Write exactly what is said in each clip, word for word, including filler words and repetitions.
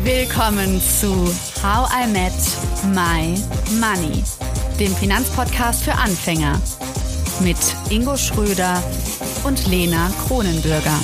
Willkommen zu How I Met My Money, dem Finanzpodcast für Anfänger mit Ingo Schröder und Lena Kronenbürger.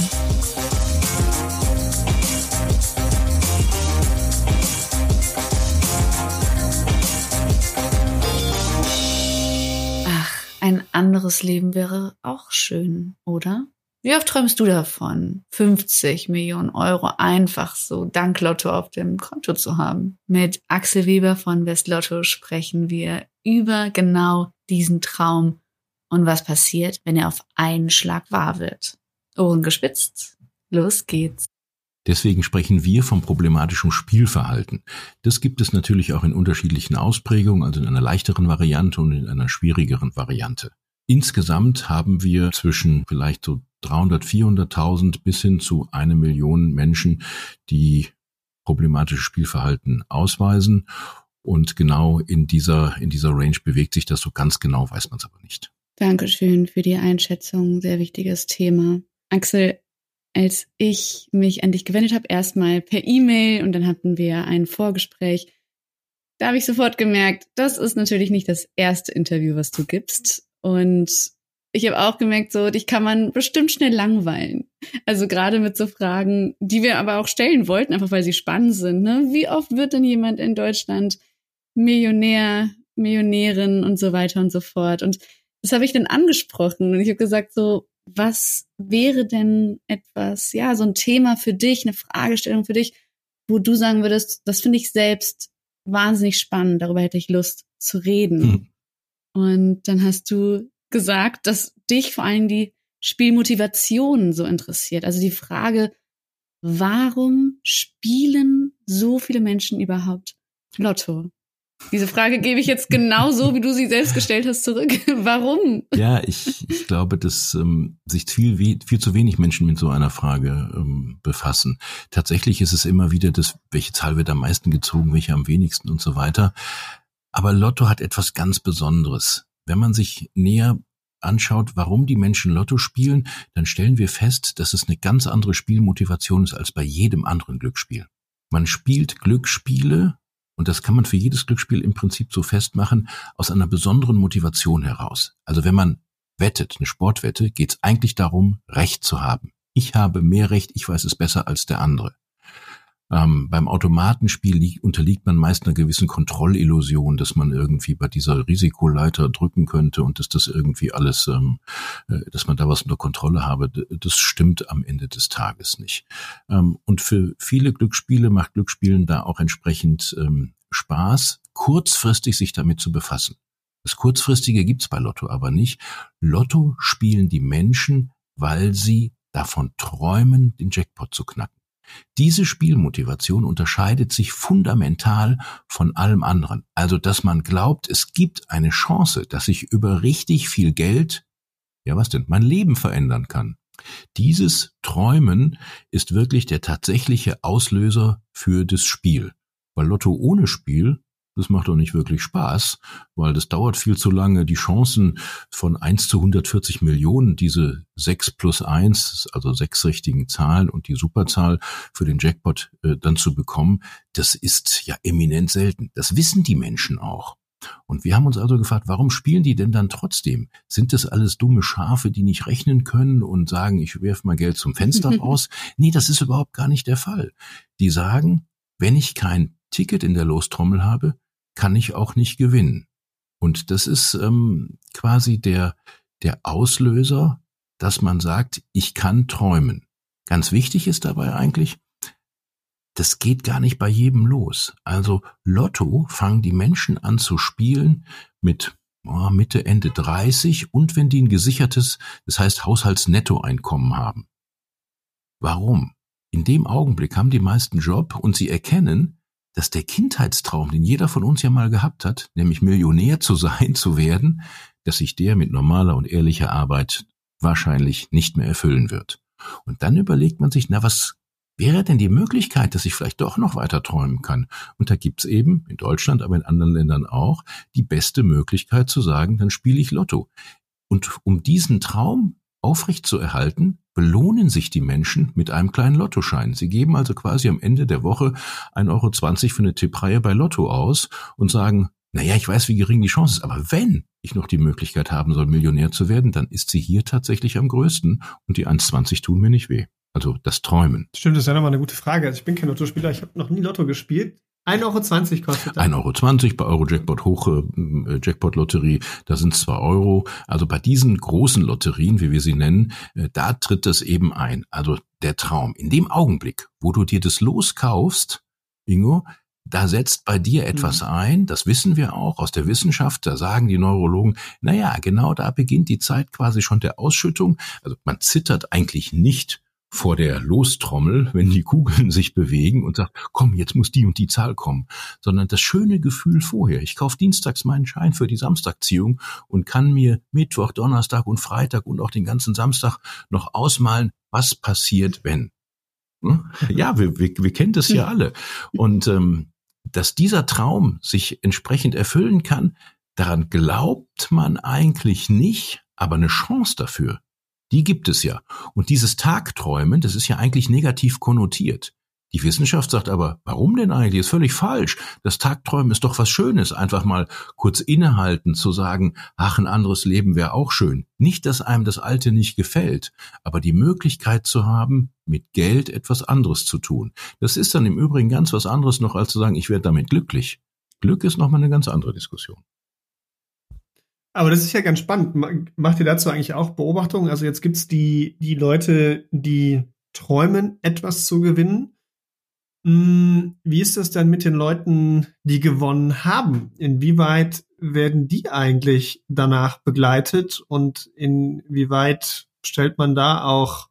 Ach, ein anderes Leben wäre auch schön, oder? Wie oft träumst du davon, fünfzig Millionen Euro einfach so dank Lotto auf dem Konto zu haben? Mit Axel Weber von Westlotto sprechen wir über genau diesen Traum und was passiert, wenn er auf einen Schlag wahr wird. Ohren gespitzt, los geht's. Deswegen sprechen wir vom problematischen Spielverhalten. Das gibt es natürlich auch in unterschiedlichen Ausprägungen, also in einer leichteren Variante und in einer schwierigeren Variante. Insgesamt haben wir zwischen vielleicht so dreihundert, vierhunderttausend bis hin zu eine Million Menschen, die problematisches Spielverhalten ausweisen. Und genau in dieser, in dieser Range bewegt sich das. So ganz genau weiß man es aber nicht. Dankeschön für die Einschätzung. Sehr wichtiges Thema. Axel, als ich mich an dich gewendet habe, erstmal per E-Mail und dann hatten wir ein Vorgespräch, da habe ich sofort gemerkt, das ist natürlich nicht das erste Interview, was du gibst. Und ich habe auch gemerkt, so dich kann man bestimmt schnell langweilen. Also gerade mit so Fragen, die wir aber auch stellen wollten, einfach weil sie spannend sind. Ne? Wie oft wird denn jemand in Deutschland Millionär, Millionärin und so weiter und so fort? Und das habe ich dann angesprochen und ich habe gesagt, so was wäre denn etwas, ja, so ein Thema für dich, eine Fragestellung für dich, wo du sagen würdest, das finde ich selbst wahnsinnig spannend, darüber hätte ich Lust zu reden. Hm. Und dann hast du gesagt, dass dich vor allem die Spielmotivation so interessiert. Also die Frage, warum spielen so viele Menschen überhaupt Lotto? Diese Frage gebe ich jetzt genauso, wie du sie selbst gestellt hast, zurück. Warum? Ja, ich, ich glaube, dass ähm, sich viel, viel zu wenig Menschen mit so einer Frage ähm, befassen. Tatsächlich ist es immer wieder das, welche Zahl wird am meisten gezogen, welche am wenigsten und so weiter. Aber Lotto hat etwas ganz Besonderes. Wenn man sich näher anschaut, warum die Menschen Lotto spielen, dann stellen wir fest, dass es eine ganz andere Spielmotivation ist als bei jedem anderen Glücksspiel. Man spielt Glücksspiele, und das kann man für jedes Glücksspiel im Prinzip so festmachen, aus einer besonderen Motivation heraus. Also wenn man wettet, eine Sportwette, geht es eigentlich darum, Recht zu haben. Ich habe mehr Recht, ich weiß es besser als der andere. Ähm, beim Automatenspiel li- unterliegt man meist einer gewissen Kontrollillusion, dass man irgendwie bei dieser Risikoleiter drücken könnte und dass das irgendwie alles, ähm, äh, dass man da was unter Kontrolle habe. D- das stimmt am Ende des Tages nicht. Ähm, und für viele Glücksspiele macht Glücksspielen da auch entsprechend ähm, Spaß, kurzfristig sich damit zu befassen. Das Kurzfristige gibt's bei Lotto aber nicht. Lotto spielen die Menschen, weil sie davon träumen, den Jackpot zu knacken. Diese Spielmotivation unterscheidet sich fundamental von allem anderen. Also, dass man glaubt, es gibt eine Chance, dass ich über richtig viel Geld, ja was denn, mein Leben verändern kann. Dieses Träumen ist wirklich der tatsächliche Auslöser für das Spiel. Weil Lotto ohne Spiel, das macht doch nicht wirklich Spaß, weil das dauert viel zu lange. Die Chancen von eins zu hundertvierzig Millionen, diese sechs plus eins, also sechs richtigen Zahlen und die Superzahl für den Jackpot äh, dann zu bekommen, das ist ja eminent selten. Das wissen die Menschen auch. Und wir haben uns also gefragt, warum spielen die denn dann trotzdem? Sind das alles dumme Schafe, die nicht rechnen können und sagen, ich werfe mal Geld zum Fenster raus? Nee, das ist überhaupt gar nicht der Fall. Die sagen, wenn ich kein Ticket in der Lostrommel habe, kann ich auch nicht gewinnen. Und das ist ähm, quasi der, der Auslöser, dass man sagt, ich kann träumen. Ganz wichtig ist dabei eigentlich, das geht gar nicht bei jedem los. Also Lotto fangen die Menschen an zu spielen mit oh, Mitte, Ende dreißig und wenn die ein gesichertes, das heißt Haushaltsnettoeinkommen haben. Warum? In dem Augenblick haben die meisten Job und sie erkennen, dass der Kindheitstraum, den jeder von uns ja mal gehabt hat, nämlich Millionär zu sein, zu werden, dass sich der mit normaler und ehrlicher Arbeit wahrscheinlich nicht mehr erfüllen wird. Und dann überlegt man sich, na, was wäre denn die Möglichkeit, dass ich vielleicht doch noch weiter träumen kann? Und da gibt's eben, in Deutschland, aber in anderen Ländern auch, die beste Möglichkeit zu sagen, dann spiele ich Lotto. Und um diesen Traum aufrechtzuerhalten, belohnen sich die Menschen mit einem kleinen Lottoschein. Sie geben also quasi am Ende der Woche ein Euro zwanzig für eine Tippreihe bei Lotto aus und sagen, naja, ich weiß, wie gering die Chance ist, aber wenn ich noch die Möglichkeit haben soll, Millionär zu werden, dann ist sie hier tatsächlich am größten und die eins zwanzig tun mir nicht weh. Also das Träumen. Stimmt, das ist ja nochmal eine gute Frage. Also ich bin kein Lottospieler, ich habe noch nie Lotto gespielt. ein Euro zwanzig kostet das. ein Euro zwanzig bei Eurojackpot Hoch äh, Jackpot-Lotterie, da sind zwei Euro. Also bei diesen großen Lotterien, wie wir sie nennen, äh, da tritt das eben ein. Also der Traum. In dem Augenblick, wo du dir das Los kaufst, Ingo, da setzt bei dir etwas mhm. ein, das wissen wir auch aus der Wissenschaft, da sagen die Neurologen, naja, genau da beginnt die Zeit quasi schon der Ausschüttung. Also man zittert eigentlich nicht vor der Lostrommel, wenn die Kugeln sich bewegen und sagt, komm, jetzt muss die und die Zahl kommen, sondern das schöne Gefühl vorher. Ich kaufe dienstags meinen Schein für die Samstagziehung und kann mir Mittwoch, Donnerstag und Freitag und auch den ganzen Samstag noch ausmalen, was passiert, wenn. Ja, wir, wir, wir kennen das ja alle. Und ähm, dass dieser Traum sich entsprechend erfüllen kann, daran glaubt man eigentlich nicht, aber eine Chance dafür, die gibt es ja. Und dieses Tagträumen, das ist ja eigentlich negativ konnotiert. Die Wissenschaft sagt aber, warum denn eigentlich? Das ist völlig falsch. Das Tagträumen ist doch was Schönes. Einfach mal kurz innehalten, zu sagen, ach, ein anderes Leben wäre auch schön. Nicht, dass einem das Alte nicht gefällt, aber die Möglichkeit zu haben, mit Geld etwas anderes zu tun. Das ist dann im Übrigen ganz was anderes noch, als zu sagen, ich werde damit glücklich. Glück ist nochmal eine ganz andere Diskussion. Aber das ist ja ganz spannend. Macht ihr dazu eigentlich auch Beobachtungen? Also jetzt gibt's die, die Leute, die träumen, etwas zu gewinnen. Wie ist das dann mit den Leuten, die gewonnen haben? Inwieweit werden die eigentlich danach begleitet und inwieweit stellt man da auch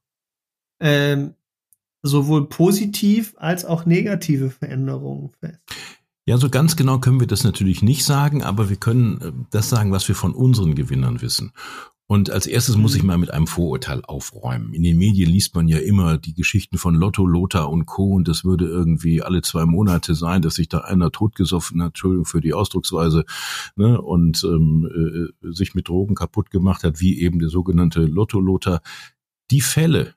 ähm, sowohl positiv als auch negative Veränderungen fest? Ja, so ganz genau können wir das natürlich nicht sagen, aber wir können das sagen, was wir von unseren Gewinnern wissen. Und als erstes muss ich mal mit einem Vorurteil aufräumen. In den Medien liest man ja immer die Geschichten von Lotto, Lothar und Co. Und das würde irgendwie alle zwei Monate sein, dass sich da einer totgesoffen hat, Entschuldigung für die Ausdrucksweise, ne, und ähm, äh, sich mit Drogen kaputt gemacht hat, wie eben der sogenannte Lotto-Lothar. Die Fälle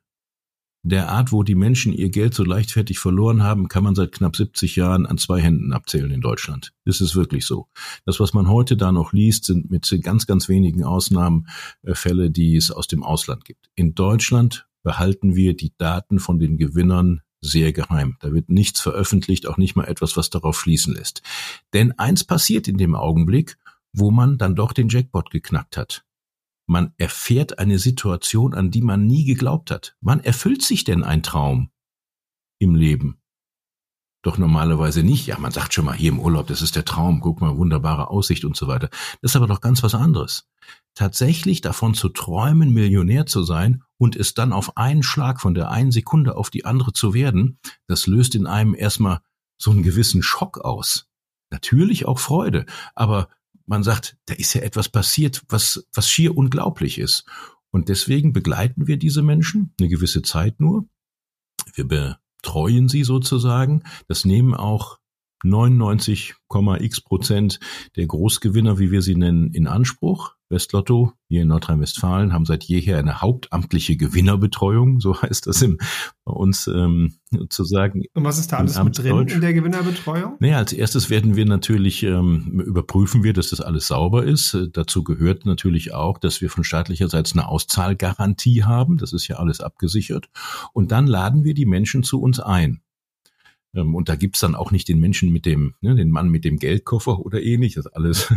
der Art, wo die Menschen ihr Geld so leichtfertig verloren haben, kann man seit knapp siebzig Jahren an zwei Händen abzählen in Deutschland. Das ist wirklich so. Das, was man heute da noch liest, sind mit ganz, ganz wenigen Ausnahmen äh, Fälle, die es aus dem Ausland gibt. In Deutschland behalten wir die Daten von den Gewinnern sehr geheim. Da wird nichts veröffentlicht, auch nicht mal etwas, was darauf schließen lässt. Denn eins passiert in dem Augenblick, wo man dann doch den Jackpot geknackt hat. Man erfährt eine Situation, an die man nie geglaubt hat. Wann erfüllt sich denn ein Traum im Leben? Doch normalerweise nicht. Ja, man sagt schon mal hier im Urlaub, das ist der Traum, guck mal, wunderbare Aussicht und so weiter. Das ist aber doch ganz was anderes. Tatsächlich davon zu träumen, Millionär zu sein und es dann auf einen Schlag von der einen Sekunde auf die andere zu werden, das löst in einem erstmal so einen gewissen Schock aus. Natürlich auch Freude, aber man sagt, da ist ja etwas passiert, was, was schier unglaublich ist. Und deswegen begleiten wir diese Menschen eine gewisse Zeit nur. Wir betreuen sie sozusagen. Das nehmen auch neunundneunzig Komma x Prozent der Großgewinner, wie wir sie nennen, in Anspruch. Westlotto hier in Nordrhein-Westfalen haben seit jeher eine hauptamtliche Gewinnerbetreuung, so heißt das im, bei uns ähm, sozusagen. Und was ist da alles mit drin in der Gewinnerbetreuung? Naja, als erstes werden wir natürlich, ähm, überprüfen wir, dass das alles sauber ist. Äh, dazu gehört natürlich auch, dass wir von staatlicherseits eine Auszahlgarantie haben. Das ist ja alles abgesichert. Und dann laden wir die Menschen zu uns ein. Und da gibt's dann auch nicht den Menschen mit dem, ne, den Mann mit dem Geldkoffer oder ähnlich, das alles.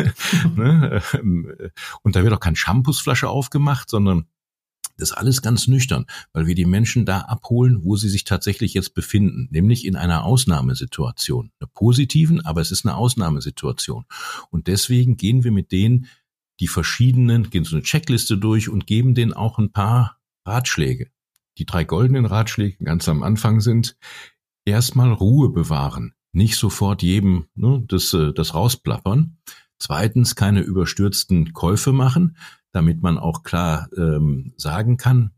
ne? Und da wird auch keine Shampoosflasche aufgemacht, sondern das ist alles ganz nüchtern, weil wir die Menschen da abholen, wo sie sich tatsächlich jetzt befinden, nämlich in einer Ausnahmesituation. Eine positiven, aber es ist eine Ausnahmesituation. Und deswegen gehen wir mit denen die verschiedenen, gehen so eine Checkliste durch und geben denen auch ein paar Ratschläge. Die drei goldenen Ratschläge ganz am Anfang sind: Erstmal Ruhe bewahren, nicht sofort jedem ne, das, das rausplappern. Zweitens keine überstürzten Käufe machen, damit man auch klar ähm, sagen kann,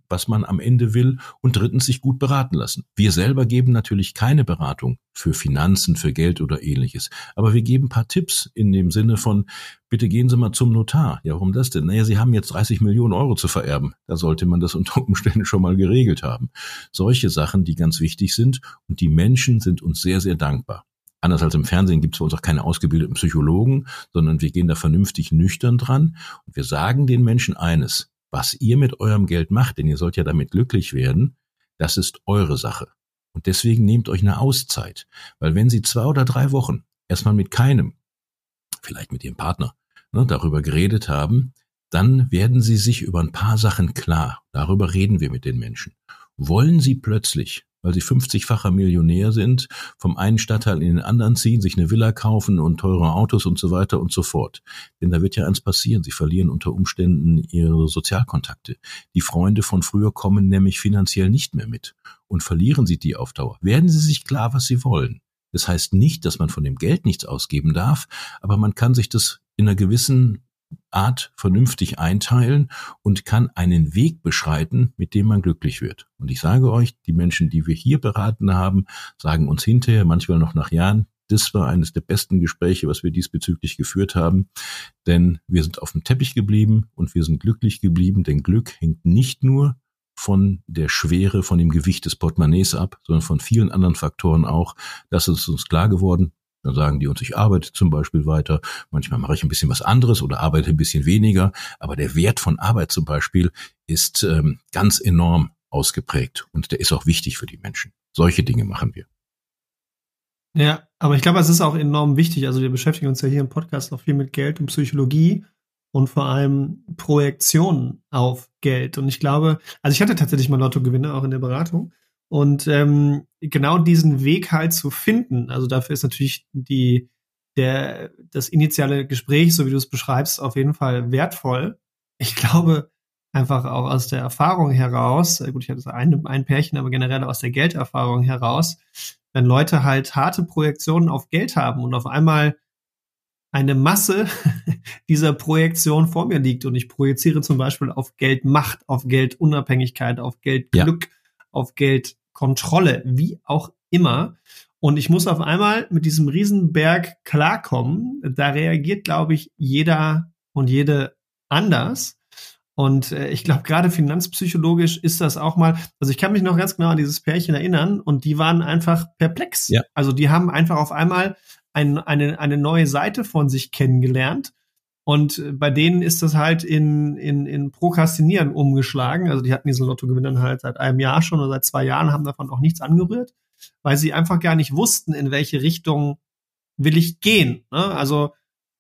was man am Ende will und drittens sich gut beraten lassen. Wir selber geben natürlich keine Beratung für Finanzen, für Geld oder ähnliches, aber wir geben ein paar Tipps in dem Sinne von, bitte gehen Sie mal zum Notar. Ja, warum das denn? Naja, Sie haben jetzt dreißig Millionen Euro zu vererben. Da sollte man das unter Umständen schon mal geregelt haben. Solche Sachen, die ganz wichtig sind und die Menschen sind uns sehr, sehr dankbar. Anders als im Fernsehen gibt es bei uns auch keine ausgebildeten Psychologen, sondern wir gehen da vernünftig nüchtern dran und wir sagen den Menschen eines, was ihr mit eurem Geld macht, denn ihr sollt ja damit glücklich werden, das ist eure Sache. Und deswegen nehmt euch eine Auszeit, weil wenn Sie zwei oder drei Wochen erstmal mit keinem, vielleicht mit Ihrem Partner, ne, darüber geredet haben, dann werden Sie sich über ein paar Sachen klar. Darüber reden wir mit den Menschen. Wollen Sie plötzlich, weil Sie fünfzigfacher Millionär sind, vom einen Stadtteil in den anderen ziehen, sich eine Villa kaufen und teure Autos und so weiter und so fort. Denn da wird ja eins passieren, Sie verlieren unter Umständen Ihre Sozialkontakte. Die Freunde von früher kommen nämlich finanziell nicht mehr mit. Und verlieren Sie die auf Dauer. Werden Sie sich klar, was Sie wollen. Das heißt nicht, dass man von dem Geld nichts ausgeben darf, aber man kann sich das in einer gewissen Art vernünftig einteilen und kann einen Weg beschreiten, mit dem man glücklich wird. Und ich sage euch, die Menschen, die wir hier beraten haben, sagen uns hinterher, manchmal noch nach Jahren, das war eines der besten Gespräche, was wir diesbezüglich geführt haben, denn wir sind auf dem Teppich geblieben und wir sind glücklich geblieben, denn Glück hängt nicht nur von der Schwere, von dem Gewicht des Portemonnaies ab, sondern von vielen anderen Faktoren auch. Das ist uns klar geworden. Dann sagen die uns, ich arbeite zum Beispiel weiter, manchmal mache ich ein bisschen was anderes oder arbeite ein bisschen weniger, aber der Wert von Arbeit zum Beispiel ist ähm, ganz enorm ausgeprägt und der ist auch wichtig für die Menschen. Solche Dinge machen wir. Ja, aber ich glaube, es ist auch enorm wichtig, also wir beschäftigen uns ja hier im Podcast auch viel mit Geld und Psychologie und vor allem Projektionen auf Geld und ich glaube, also ich hatte tatsächlich mal Lottogewinne auch in der Beratung. Und ähm, genau diesen Weg halt zu finden, also dafür ist natürlich die der das initiale Gespräch, so wie du es beschreibst, auf jeden Fall wertvoll. Ich glaube einfach auch aus der Erfahrung heraus, gut, ich hatte ein, ein Pärchen, aber generell aus der Gelderfahrung heraus, wenn Leute halt harte Projektionen auf Geld haben und auf einmal eine Masse dieser Projektion vor mir liegt und ich projiziere zum Beispiel auf Geldmacht, auf Geldunabhängigkeit, auf Geldglück, ja. auf Geldkontrolle, wie auch immer. Und ich muss auf einmal mit diesem Riesenberg klarkommen. Da reagiert, glaube ich, jeder und jede anders. Und äh, ich glaube, gerade finanzpsychologisch ist das auch mal, also ich kann mich noch ganz genau an dieses Pärchen erinnern und die waren einfach perplex. Ja. Also die haben einfach auf einmal ein, eine, eine neue Seite von sich kennengelernt. Und bei denen ist das halt in, in, in Prokrastinieren umgeschlagen. Also die hatten diesen Lottogewinn dann halt seit einem Jahr schon oder seit zwei Jahren, haben davon auch nichts angerührt, weil sie einfach gar nicht wussten, in welche Richtung will ich gehen. Ne? Also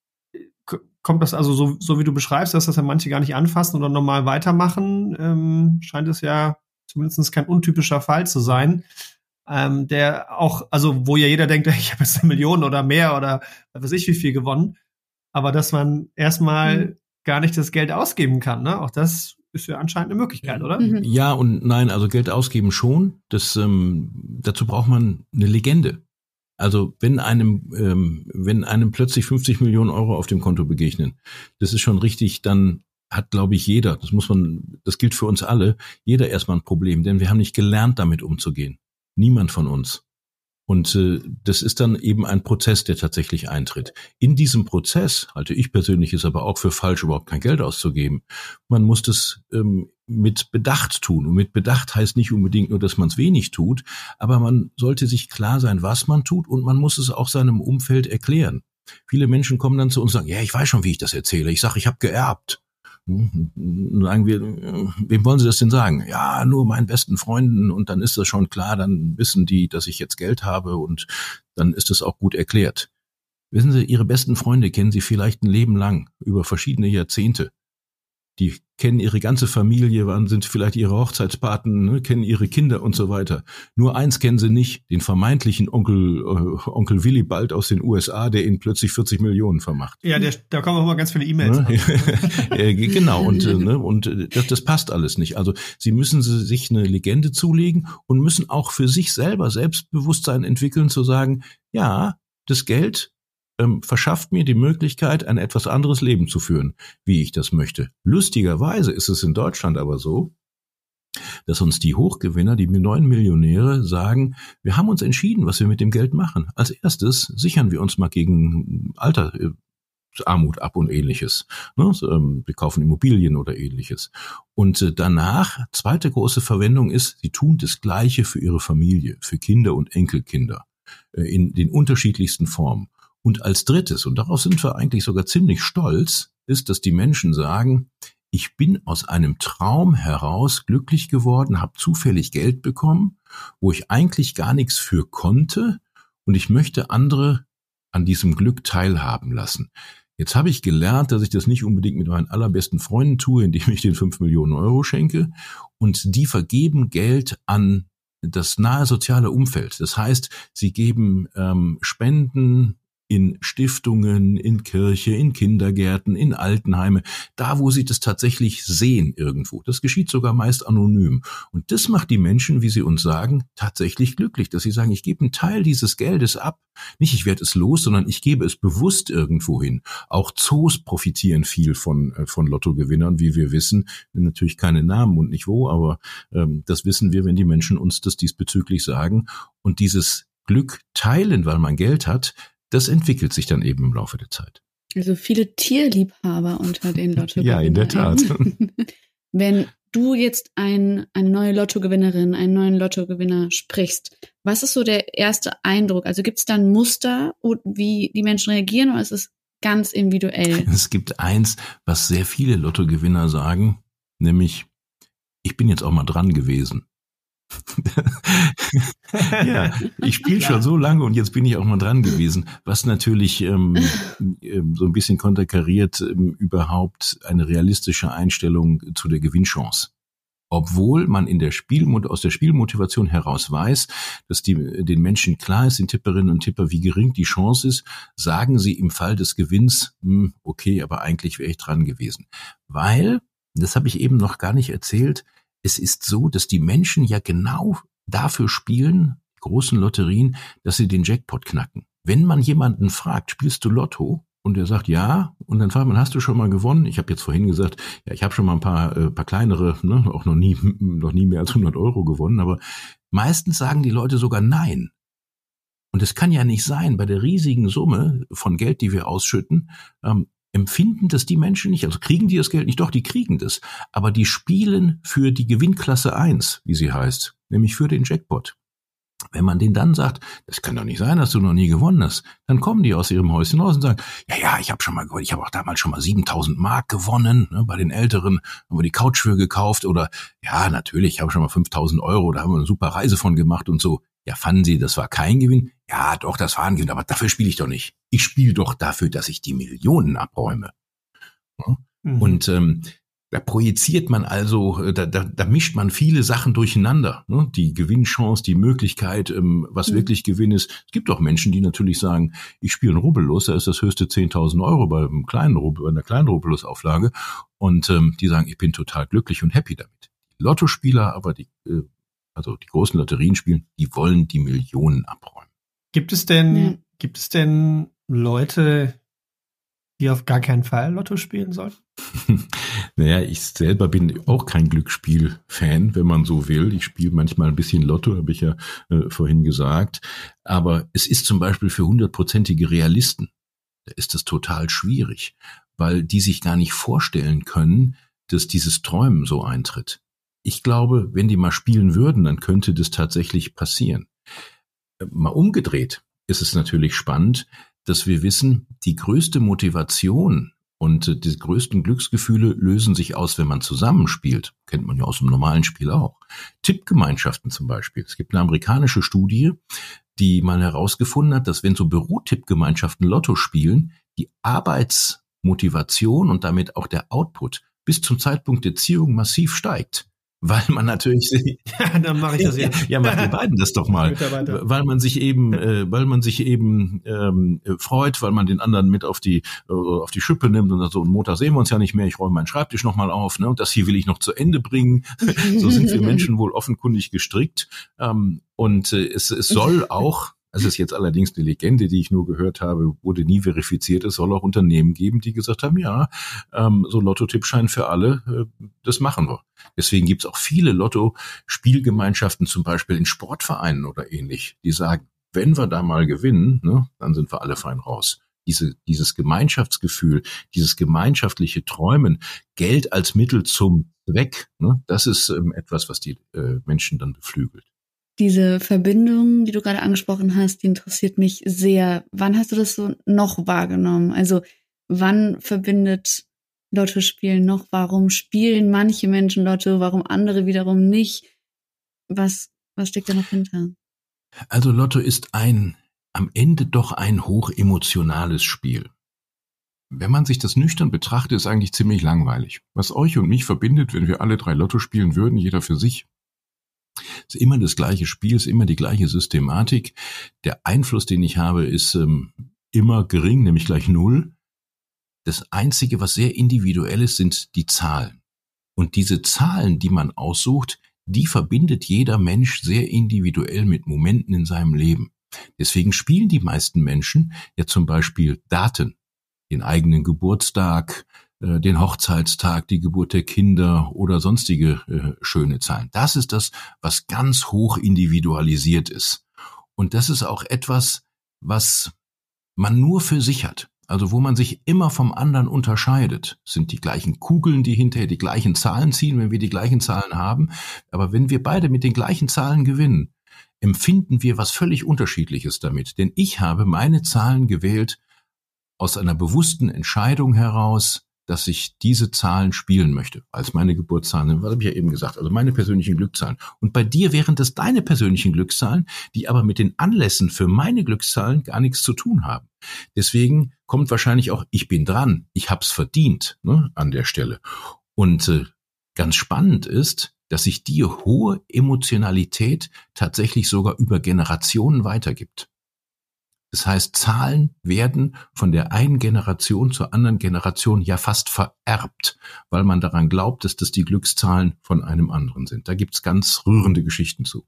k- kommt das also so, so wie du beschreibst, dass das ja manche gar nicht anfassen oder normal weitermachen, ähm, scheint es ja zumindest kein untypischer Fall zu sein. Ähm, der auch, also wo ja jeder denkt, ich habe jetzt eine Million oder mehr oder was weiß ich wie viel gewonnen. Aber dass man erstmal mhm. gar nicht das Geld ausgeben kann, ne? Auch das ist ja anscheinend eine Möglichkeit, oder? Ja und nein, also Geld ausgeben schon. Das, ähm, dazu braucht man eine Legende. Also wenn einem, ähm, wenn einem plötzlich fünfzig Millionen Euro auf dem Konto begegnen, das ist schon richtig, dann hat, glaube ich, jeder, das muss man, das gilt für uns alle, jeder erstmal ein Problem, denn wir haben nicht gelernt, damit umzugehen. Niemand von uns. Und äh, das ist dann eben ein Prozess, der tatsächlich eintritt. In diesem Prozess halte ich persönlich es aber auch für falsch, überhaupt kein Geld auszugeben. Man muss das ähm, mit Bedacht tun. Und mit Bedacht heißt nicht unbedingt nur, dass man es wenig tut, aber man sollte sich klar sein, was man tut und man muss es auch seinem Umfeld erklären. Viele Menschen kommen dann zu uns und sagen, ja, ich weiß schon, wie ich das erzähle. Ich sage, ich habe geerbt. Dann sagen wir, wem wollen Sie das denn sagen? Ja, nur meinen besten Freunden und dann ist das schon klar, dann wissen die, dass ich jetzt Geld habe und dann ist das auch gut erklärt. Wissen Sie, Ihre besten Freunde kennen Sie vielleicht ein Leben lang, über verschiedene Jahrzehnte. Die kennen ihre ganze Familie, waren, sind vielleicht ihre Hochzeitspaten, ne, kennen ihre Kinder und so weiter. Nur eins kennen sie nicht, den vermeintlichen Onkel äh, Onkel Willibald aus den U S A, der ihnen plötzlich vierzig Millionen vermacht. Ja, der, da kommen auch mal ganz viele E-Mails. Ne? Genau, und, ne, und das, das passt alles nicht. Also sie müssen sich eine Legende zulegen und müssen auch für sich selber Selbstbewusstsein entwickeln, zu sagen, ja, das Geld Ähm, verschafft mir die Möglichkeit, ein etwas anderes Leben zu führen, wie ich das möchte. Lustigerweise ist es in Deutschland aber so, dass uns die Hochgewinner, die neuen Millionäre sagen, wir haben uns entschieden, was wir mit dem Geld machen. Als erstes sichern wir uns mal gegen Alter, Armut ab und ähnliches. Wir kaufen Immobilien oder ähnliches. Und danach, zweite große Verwendung ist, sie tun das Gleiche für ihre Familie, für Kinder und Enkelkinder in den unterschiedlichsten Formen. Und als drittes, und darauf sind wir eigentlich sogar ziemlich stolz, ist, dass die Menschen sagen, ich bin aus einem Traum heraus glücklich geworden, habe zufällig Geld bekommen, wo ich eigentlich gar nichts für konnte und ich möchte andere an diesem Glück teilhaben lassen. Jetzt habe ich gelernt, dass ich das nicht unbedingt mit meinen allerbesten Freunden tue, indem ich denen fünf Millionen Euro schenke, und die vergeben Geld an das nahe soziale Umfeld. Das heißt, sie geben ähm, Spenden in Stiftungen, in Kirche, in Kindergärten, in Altenheime, da wo sie das tatsächlich sehen irgendwo. Das geschieht sogar meist anonym. Und das macht die Menschen, wie sie uns sagen, tatsächlich glücklich, dass sie sagen, ich gebe einen Teil dieses Geldes ab. Nicht, ich werde es los, sondern ich gebe es bewusst irgendwo hin. Auch Zoos profitieren viel von von Lottogewinnern, wie wir wissen. Natürlich keine Namen und nicht wo, aber ähm, das wissen wir, wenn die Menschen uns das diesbezüglich sagen. Und dieses Glück teilen, weil man Geld hat, das entwickelt sich dann eben im Laufe der Zeit. Also viele Tierliebhaber unter den Lottogewinnern. Ja, in der Tat. Wenn du jetzt ein, eine neue Lottogewinnerin, einen neuen Lottogewinner sprichst, was ist so der erste Eindruck? Also gibt es da ein Muster, wie die Menschen reagieren, oder ist es ganz individuell? Es gibt eins, was sehr viele Lottogewinner sagen, nämlich, ich bin jetzt auch mal dran gewesen. Ja, ich spiele schon so lange und jetzt bin ich auch mal dran gewesen, was natürlich ähm, so ein bisschen konterkariert ähm, überhaupt eine realistische Einstellung zu der Gewinnchance. Obwohl man in der Spielmut aus der Spielmotivation heraus weiß, dass die, den Menschen klar ist, den Tipperinnen und Tipper, wie gering die Chance ist, sagen sie im Fall des Gewinns, hm, okay, aber eigentlich wäre ich dran gewesen. Weil, das habe ich eben noch gar nicht erzählt, es ist so, dass die Menschen ja genau dafür spielen, großen Lotterien, dass sie den Jackpot knacken. Wenn man jemanden fragt, spielst du Lotto? Und der sagt ja, und dann fragt man, hast du schon mal gewonnen? Ich habe jetzt vorhin gesagt, ja, ich habe schon mal ein paar, äh, paar kleinere, ne, auch noch nie, noch nie mehr als hundert Euro gewonnen, aber meistens sagen die Leute sogar nein. Und es kann ja nicht sein, bei der riesigen Summe von Geld, die wir ausschütten, ähm, empfinden das die Menschen nicht, also kriegen die das Geld nicht, doch, die kriegen das, aber die spielen für die Gewinnklasse eins, wie sie heißt, nämlich für den Jackpot. Wenn man denen dann sagt, das kann doch nicht sein, dass du noch nie gewonnen hast, dann kommen die aus ihrem Häuschen raus und sagen, ja, ja, ich habe schon mal gewonnen, ich habe auch damals schon mal siebentausend Mark gewonnen, ne, bei den Älteren haben wir die Couch für gekauft, oder ja, natürlich, ich habe schon mal fünftausend Euro, da haben wir eine super Reise von gemacht und so. Ja, fanden Sie, das war kein Gewinn? Ja, doch, das war ein Gewinn, aber dafür spiele ich doch nicht. Ich spiele doch dafür, dass ich die Millionen abräume. Ja? Mhm. Und ähm, da projiziert man also, da, da, da mischt man viele Sachen durcheinander. Ne? Die Gewinnchance, die Möglichkeit, ähm, was mhm. wirklich Gewinn ist. Es gibt auch Menschen, die natürlich sagen, ich spiele einen Rubbellos, da ist das höchste zehntausend Euro bei einem kleinen Rubbel, bei einer kleinen Rubbellos-Auflage. Und ähm, die sagen, ich bin total glücklich und happy damit. Die Lottospieler, aber die äh, also die großen Lotterien spielen, die wollen die Millionen abräumen. Gibt es denn, ja. gibt es denn Leute, die auf gar keinen Fall Lotto spielen sollen? Naja, ich selber bin auch kein Glücksspiel-Fan, wenn man so will. Ich spiele manchmal ein bisschen Lotto, habe ich ja äh, vorhin gesagt. Aber es ist zum Beispiel für hundertprozentige Realisten, da ist das total schwierig, weil die sich gar nicht vorstellen können, dass dieses Träumen so eintritt. Ich glaube, wenn die mal spielen würden, dann könnte das tatsächlich passieren. Mal umgedreht ist es natürlich spannend, dass wir wissen, die größte Motivation und die größten Glücksgefühle lösen sich aus, wenn man zusammenspielt. Kennt man ja aus dem normalen Spiel auch. Tippgemeinschaften zum Beispiel. Es gibt eine amerikanische Studie, die mal herausgefunden hat, dass wenn so Bürotippgemeinschaften Lotto spielen, die Arbeitsmotivation und damit auch der Output bis zum Zeitpunkt der Ziehung massiv steigt. Weil man natürlich, ja, dann mache ich das jetzt. Ja, macht ihr beiden das doch mal, weil man sich eben, äh, weil man sich eben ähm, freut, weil man den anderen mit auf die äh, auf die Schippe nimmt und so. Montag sehen wir uns ja nicht mehr. Ich räume meinen Schreibtisch noch mal auf, ne? Und das hier will ich noch zu Ende bringen. So sind wir Menschen wohl offenkundig gestrickt. Ähm, und äh, es, es soll auch Das ist jetzt allerdings eine Legende, die ich nur gehört habe, wurde nie verifiziert. Es soll auch Unternehmen geben, die gesagt haben, ja, ähm, so Lotto-Tippschein für alle, äh, das machen wir. Deswegen gibt es auch viele Lotto-Spielgemeinschaften, zum Beispiel in Sportvereinen oder ähnlich, die sagen, wenn wir da mal gewinnen, ne, dann sind wir alle fein raus. Diese, dieses Gemeinschaftsgefühl, dieses gemeinschaftliche Träumen, Geld als Mittel zum Zweck, ne, das ist ähm, etwas, was die äh, Menschen dann beflügelt. Diese Verbindung, die du gerade angesprochen hast, die interessiert mich sehr. Wann hast du das so noch wahrgenommen? Also wann verbindet Lottospielen noch? Warum spielen manche Menschen Lotto? Warum andere wiederum nicht? Was, was steckt da noch hinter? Also Lotto ist ein, am Ende doch ein hochemotionales Spiel. Wenn man sich das nüchtern betrachtet, ist eigentlich ziemlich langweilig. Was euch und mich verbindet, wenn wir alle drei Lotto spielen würden, jeder für sich, ist immer das gleiche Spiel, ist immer die gleiche Systematik. Der Einfluss, den ich habe, ist ähm, immer gering, nämlich gleich null. Das Einzige, was sehr individuell ist, sind die Zahlen. Und diese Zahlen, die man aussucht, die verbindet jeder Mensch sehr individuell mit Momenten in seinem Leben. Deswegen spielen die meisten Menschen ja zum Beispiel Daten, den eigenen Geburtstag, den Hochzeitstag, die Geburt der Kinder oder sonstige äh, schöne Zahlen. Das ist das, was ganz hoch individualisiert ist. Und das ist auch etwas, was man nur für sich hat. Also wo man sich immer vom anderen unterscheidet. Es sind die gleichen Kugeln, die hinterher die gleichen Zahlen ziehen, wenn wir die gleichen Zahlen haben. Aber wenn wir beide mit den gleichen Zahlen gewinnen, empfinden wir was völlig Unterschiedliches damit. Denn ich habe meine Zahlen gewählt aus einer bewussten Entscheidung heraus, dass ich diese Zahlen spielen möchte, als meine Geburtszahlen, was habe ich ja eben gesagt, also meine persönlichen Glückszahlen. Und bei dir wären das deine persönlichen Glückszahlen, die aber mit den Anlässen für meine Glückszahlen gar nichts zu tun haben. Deswegen kommt wahrscheinlich auch, ich bin dran, ich hab's verdient, ne, an der Stelle. Und äh, ganz spannend ist, dass sich die hohe Emotionalität tatsächlich sogar über Generationen weitergibt. Das heißt, Zahlen werden von der einen Generation zur anderen Generation ja fast vererbt, weil man daran glaubt, dass das die Glückszahlen von einem anderen sind. Da gibt's ganz rührende Geschichten zu.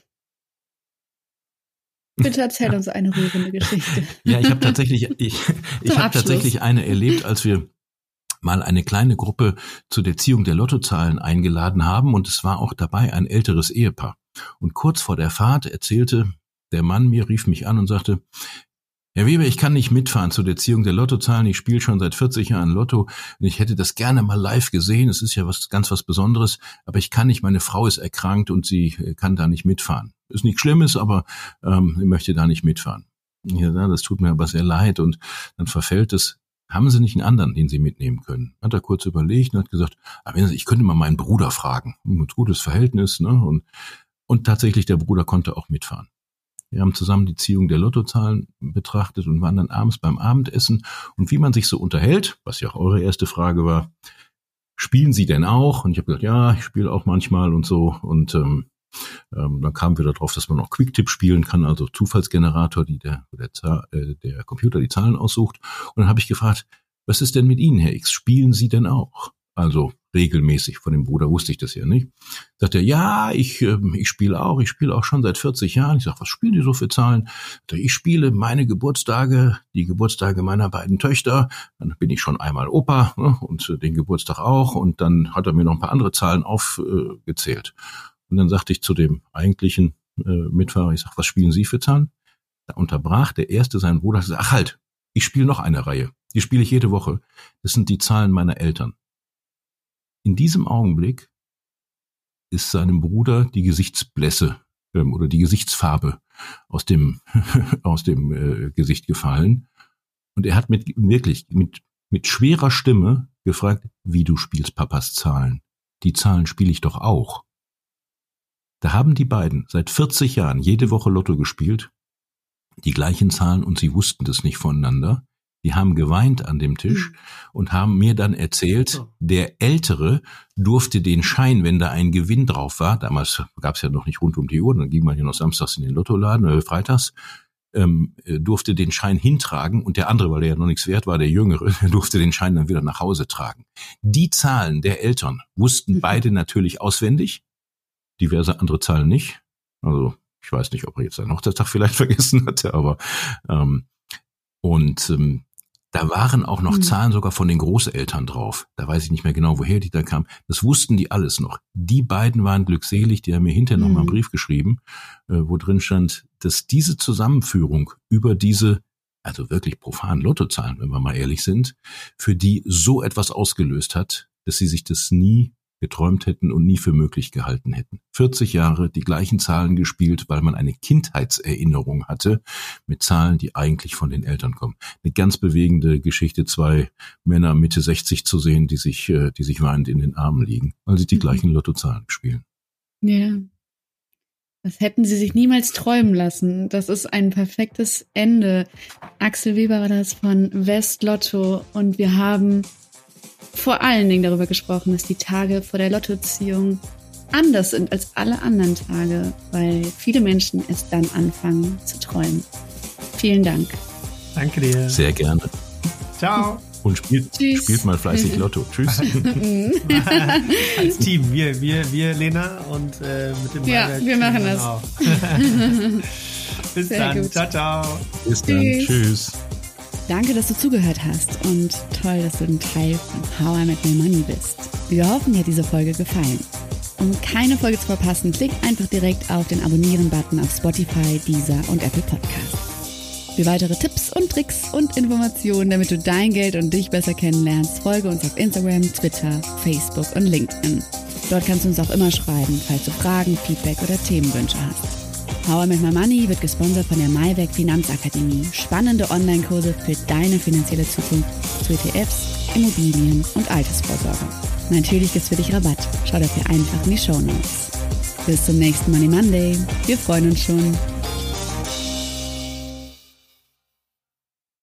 Bitte erzähl uns eine rührende Geschichte. Ja, ich habe tatsächlich, ich, ich habe tatsächlich eine erlebt, als wir mal eine kleine Gruppe zur Ziehung der Lottozahlen eingeladen haben, und es war auch dabei ein älteres Ehepaar. Und kurz vor der Fahrt erzählte der Mann mir, rief mich an und sagte, Herr Weber, ich kann nicht mitfahren zur Ziehung der Lottozahlen. Ich spiele schon seit vierzig Jahren Lotto und ich hätte das gerne mal live gesehen. Es ist ja was ganz was Besonderes, aber ich kann nicht. Meine Frau ist erkrankt und sie kann da nicht mitfahren. Ist nichts Schlimmes, aber ähm, ich möchte da nicht mitfahren. Ja, das tut mir aber sehr leid. Und dann verfällt es. Haben Sie nicht einen anderen, den Sie mitnehmen können? Hat er kurz überlegt und hat gesagt, ich könnte mal meinen Bruder fragen. Ein gutes Verhältnis, ne? Und, und tatsächlich, der Bruder konnte auch mitfahren. Wir haben zusammen die Ziehung der Lottozahlen betrachtet und waren dann abends beim Abendessen. Und wie man sich so unterhält, was ja auch eure erste Frage war, spielen Sie denn auch? Und ich habe gesagt, ja, ich spiele auch manchmal und so. Und ähm, ähm, dann kamen wir darauf, dass man auch Quicktip spielen kann, also Zufallsgenerator, die der, der, äh, der Computer die Zahlen aussucht. Und dann habe ich gefragt, was ist denn mit Ihnen, Herr X? Spielen Sie denn auch? Also regelmäßig. Von dem Bruder wusste ich das ja nicht. Sagt er, ja, ich äh, ich spiele auch. Ich spiele auch schon seit vierzig Jahren. Ich sage, was spielen die so für Zahlen? Ich spiele meine Geburtstage, die Geburtstage meiner beiden Töchter. Dann bin ich schon einmal Opa, ne, und äh, den Geburtstag auch. Und dann hat er mir noch ein paar andere Zahlen aufgezählt. Äh, und dann sagte ich zu dem eigentlichen äh, Mitfahrer, ich sage, was spielen Sie für Zahlen? Da unterbrach der Erste seinen Bruder und sagte, ach halt, ich spiele noch eine Reihe. Die spiele ich jede Woche. Das sind die Zahlen meiner Eltern. In diesem Augenblick ist seinem Bruder die Gesichtsblässe ähm, oder die Gesichtsfarbe aus dem aus dem äh, Gesicht gefallen, und er hat mit wirklich mit mit schwerer Stimme gefragt, wie du spielst Papas Zahlen? Die Zahlen spiele ich doch auch. Da haben die beiden seit vierzig Jahren jede Woche Lotto gespielt, die gleichen Zahlen, und sie wussten das nicht voneinander. Die haben geweint an dem Tisch und haben mir dann erzählt, der Ältere durfte den Schein, wenn da ein Gewinn drauf war, damals gab es ja noch nicht rund um die Uhr, dann ging man ja noch samstags in den Lottoladen, oder freitags, ähm, durfte den Schein hintragen, und der andere, weil der ja noch nichts wert war, der Jüngere, durfte den Schein dann wieder nach Hause tragen. Die Zahlen der Eltern wussten beide natürlich auswendig, diverse andere Zahlen nicht. Also Ich weiß nicht, ob er jetzt seinen Hochzeitstag vielleicht vergessen hatte, aber ähm, und ähm, da waren auch noch mhm. Zahlen sogar von den Großeltern drauf. Da weiß ich nicht mehr genau, woher die da kamen. Das wussten die alles noch. Die beiden waren glückselig, die haben mir hinterher mhm. noch mal einen Brief geschrieben, äh, wo drin stand, dass diese Zusammenführung über diese, also wirklich profanen Lottozahlen, wenn wir mal ehrlich sind, für die so etwas ausgelöst hat, dass sie sich das nie geträumt hätten und nie für möglich gehalten hätten. vierzig Jahre die gleichen Zahlen gespielt, weil man eine Kindheitserinnerung hatte mit Zahlen, die eigentlich von den Eltern kommen. Eine ganz bewegende Geschichte, zwei Männer Mitte sechzig zu sehen, die sich, die sich weinend in den Armen liegen, weil sie die mhm. gleichen Lottozahlen spielen. Ja. Das hätten sie sich niemals träumen lassen. Das ist ein perfektes Ende. Axel Weber war das von Westlotto und wir haben vor allen Dingen darüber gesprochen, dass die Tage vor der Lottoziehung anders sind als alle anderen Tage, weil viele Menschen es dann anfangen zu träumen. Vielen Dank. Danke dir. Sehr gerne. Ciao. Und spielt, spielt mal fleißig Lotto. Tschüss. Als Team. Wir, wir, wir Lena und äh, mit dem Ja, Beiwerk wir machen das. Auch. Bis Sehr dann. Gut. Ciao, ciao. Bis dann. Tschüss. Tschüss. Danke, dass du zugehört hast und toll, dass du ein Teil von How I Met My Money bist. Wir hoffen, dir hat diese Folge gefallen. Um keine Folge zu verpassen, klick einfach direkt auf den Abonnieren-Button auf Spotify, Deezer und Apple Podcasts. Für weitere Tipps und Tricks und Informationen, damit du dein Geld und dich besser kennenlernst, folge uns auf Instagram, Twitter, Facebook und LinkedIn. Dort kannst du uns auch immer schreiben, falls du Fragen, Feedback oder Themenwünsche hast. How I Met My Money wird gesponsert von der Maiwerk Finanzakademie. Spannende Online-Kurse für deine finanzielle Zukunft zu E T Fs, Immobilien und Altersvorsorge. Natürlich gibt's für dich Rabatt. Schau dafür einfach in die Shownotes. Bis zum nächsten Money Monday. Wir freuen uns schon.